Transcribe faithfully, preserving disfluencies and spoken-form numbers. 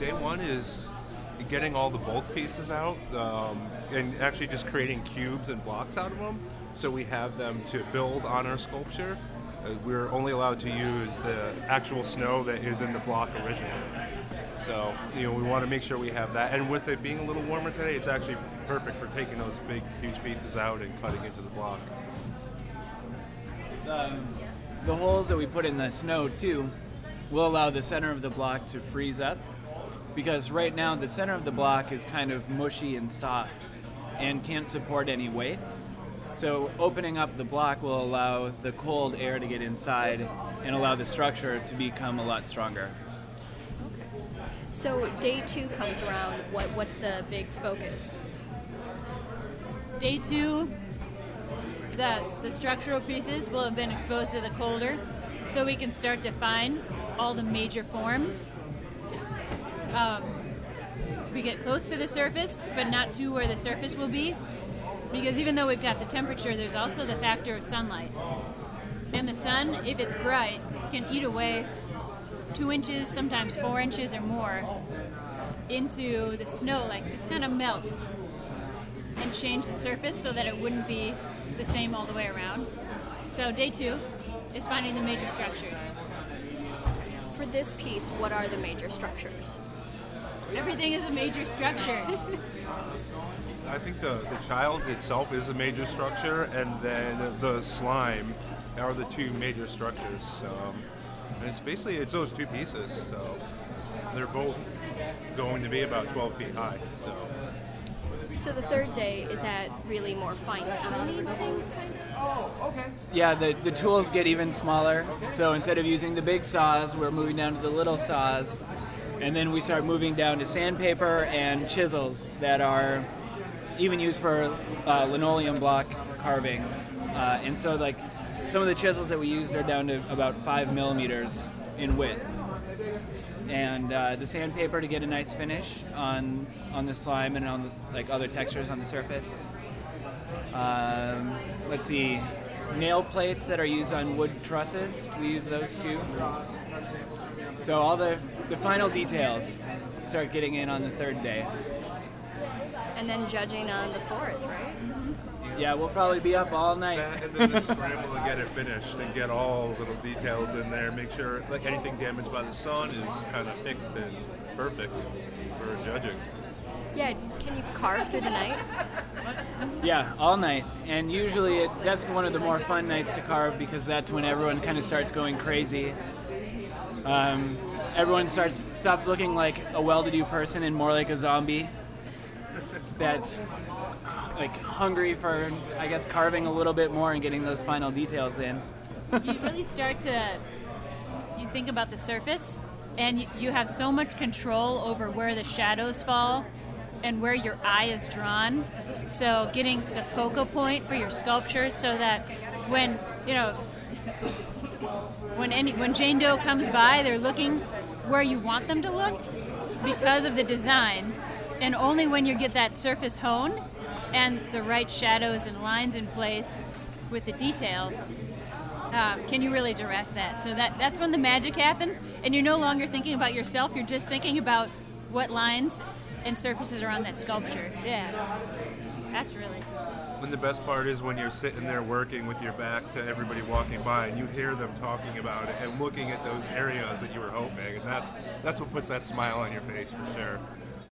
day one is getting all the bulk pieces out um, and actually just creating cubes and blocks out of them. So we have them to build on our sculpture. Uh, we're only allowed to use the actual snow that is in the block originally. So, you know, we want to make sure we have that. And with it being a little warmer today, it's actually perfect for taking those big, huge pieces out and cutting into the block. Um, the holes that we put in the snow, too, will allow the center of the block to freeze up. Because right now, the center of the block is kind of mushy and soft and can't support any weight. So opening up the block will allow the cold air to get inside and allow the structure to become a lot stronger. Okay. So day two comes around. What what's the big focus? Day two, the the structural pieces will have been exposed to the colder, so we can start to define all the major forms. Um, we get close to the surface, but not to where the surface will be. Because even though we've got the temperature, there's also the factor of sunlight. And the sun, if it's bright, can eat away two inches, sometimes four inches or more into the snow, like just kind of melt and change the surface so that it wouldn't be the same all the way around. So day two is finding the major structures. For this piece, what are the major structures? Everything is a major structure. I think the, the child itself is a major structure, and then the slime are the two major structures. Um, and it's basically, it's those two pieces, so they're both going to be about twelve feet high. So, so the third day, is that really more fine-tuning things, kind of? Oh, okay. Yeah, the, the tools get even smaller. So instead of using the big saws, we're moving down to the little saws. And then we start moving down to sandpaper and chisels that are even used for uh, linoleum block carving. Uh, and so like some of the chisels that we use are down to about five millimeters in width. And uh, the sandpaper to get a nice finish on on the slime and on like other textures on the surface. Um, let's see, nail plates that are used on wood trusses, we use those too. So all the, the final details start getting in on the third day. And then judging on the fourth, right? Yeah, we'll probably be up all night. That, and then just scramble to get it finished and get all the little details in there. Make sure like anything damaged by the sun is kind of fixed and perfect for judging. Yeah, can you carve through the night? Yeah, all night. And usually it, that's one of the more fun nights to carve because that's when everyone kind of starts going crazy. Um, everyone starts stops looking like a well-to-do person and more like a zombie that's like hungry for, I guess, carving a little bit more and getting those final details in. You really start to, you think about the surface, and you, you have so much control over where the shadows fall and where your eye is drawn. So getting the focal point for your sculptures so that when, you know, when any when Jane Doe comes by, they're looking where you want them to look because of the design. And only when you get that surface honed and the right shadows and lines in place with the details, uh, can you really direct that. So that that's when the magic happens, and you're no longer thinking about yourself, you're just thinking about what lines and surfaces are on that sculpture. Yeah, that's really... And the best part is when you're sitting there working with your back to everybody walking by and you hear them talking about it and looking at those areas that you were hoping, and that's that's what puts that smile on your face for sure.